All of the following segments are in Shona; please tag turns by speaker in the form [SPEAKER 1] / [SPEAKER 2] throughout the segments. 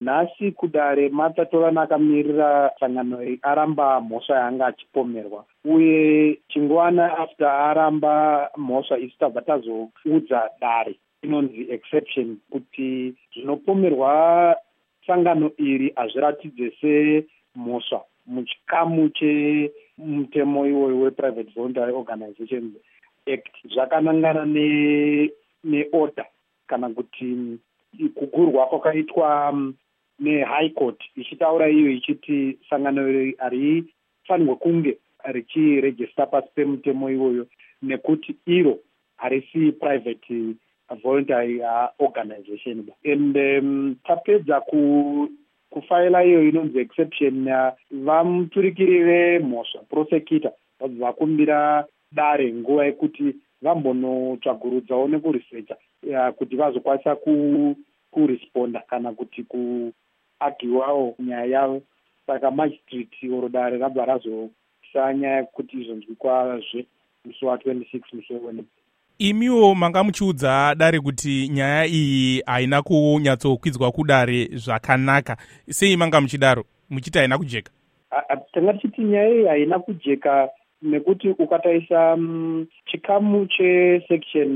[SPEAKER 1] Nhasi kudare Matatovana akamirira sangano iri aramba mhosva yaanga achipomerwa, uye chingwana after aramba mhosva isu tabva tazoudza dare inonzi exception kuti zvinopomerwa sangano iri hazviratidze semhosva muchikamu chemutemo iwoyo wePrivate Voluntary Organizations Act. Zvakanangana neorder kana kuti kugurwa kwakaitwa neHigh Court ichitaura iyo ichiti sangano iri harifanirwe kunge richirejista pasi pemutemo iwoyo nekuti iro harisi private voluntary organization. And tapedza kufaila iyo inonzi exception, vamuturikiri vemhosva prosecutor vakumbira dare nguva yekuti vambonotsvagurudzawo nekuresearcha kuti vazokwanisa kuresponda kana kuti kuagiwawo nyaya yavo. Saka magistrate oro dare rabva razoisa nyaya yekuti izvonzwi kwazve musi wa26 musi weWednesday.
[SPEAKER 2] Imiwo manga muchiudza dare kuti nyaya iyi haina kunyatsokwidza kudare zvakanaka. Sei manga muchidaro muchiti haina kujeka?
[SPEAKER 1] Tanga tichiti nyaya iyi haina kujeka nekuti ukataisa chikamu chesection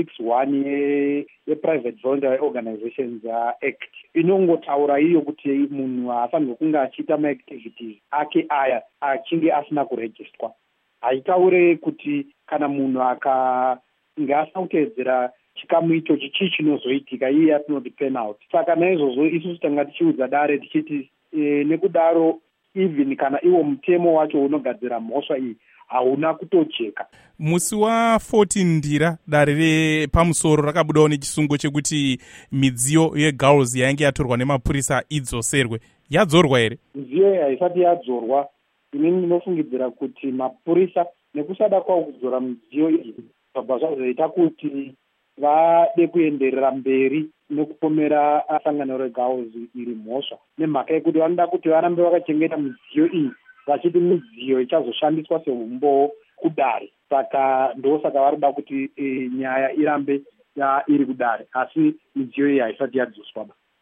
[SPEAKER 1] 6.1 yePrivate Voluntary Organizations Act inongotaura iyo kuti munhu haafanirwe kunge achiita maactivities ake aya achinge asina kurejistwa. Haitaure kuti kana munhu akange asina kuteedzera chikamu ichochi chii chinozoitika, iye atinoti penalty. Saka naizvozvo isusu tanga tichiudza dare tichiti nekudaro even kana iwo mutemo wacho unogadzira mhosva iyi hauna kutojeka.
[SPEAKER 2] Musi wa14 Ndira dare repamusoro rakabudawo nechisungo chekuti midziyo yeGauls yainge yatorwa nemapurisa idzoserwe. Yadzorwa here?
[SPEAKER 1] Midziyo iyi haisati yadzorwa. Inini ndinofungidzira kuti mapurisa nekusada kwawo kudzora midziyo iyi zvabva zvazoita kuti vade kuenderera mberi nekupomera sangano reGauls iri mhosva, nemhaka yekuti vanoda kuti varambe vakachengeta midziyo iyi vachiti midziyo ichazoshandiswa seumbo kudare. Saka ndosaka varida kuti nyaya irambe iri kudare, asi midziyo iyi haisati yadzoswa.